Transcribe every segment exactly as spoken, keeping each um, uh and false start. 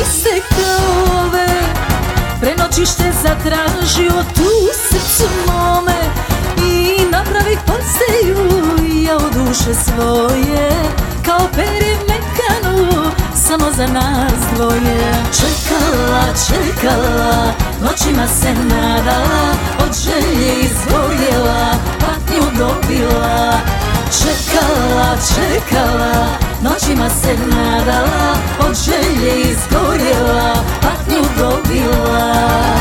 iste kao ove. Prenoćište zatražio tu srcu mome i napravi posteju ja u duše svoje, kao perje mekanu samo za nas dvoje. Čekala, čekala, noćima se nadala, od želje izgorjela, patnju dobila. Čekala, čekala, noćima se nadala, od želje izgorjela, patnju dobila.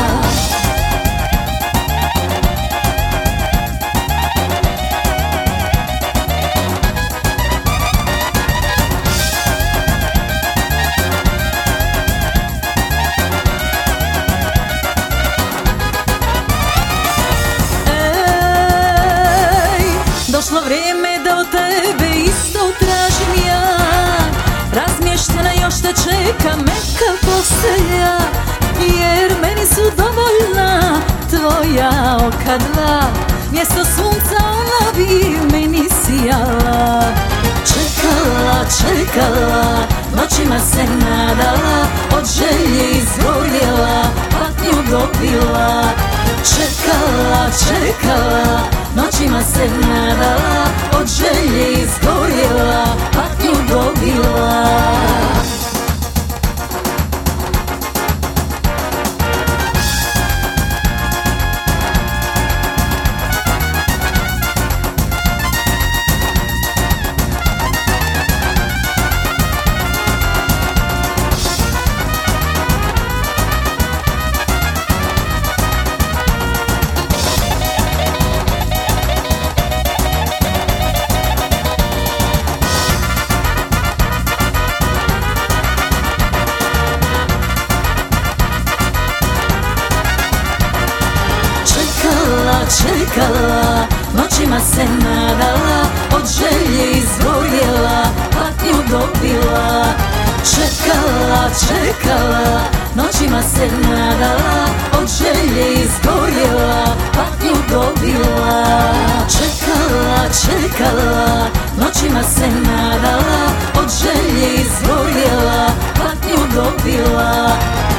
Došlo vrijeme da od tebe isto tražim ja, razmještena još te čeka meka postelja, jer meni su dovoljna tvoja oka dva, mjesto sunca ona bi meni sijala. Čekala, čekala, noćima se nadala, od želje izgorjela, patnju dobila. Čekala, čekala, noćima se nadala, od želje izgorjela, patnju dobila. Čekala, noćima se nadala, od želje izgorjela, patnju dobila. Čekala, čekala, noćima se nadala, od želje izgorjela, patnju dobila. Čekala, čekala, noćima se nadala, od želje izgorjela, patnju dobila.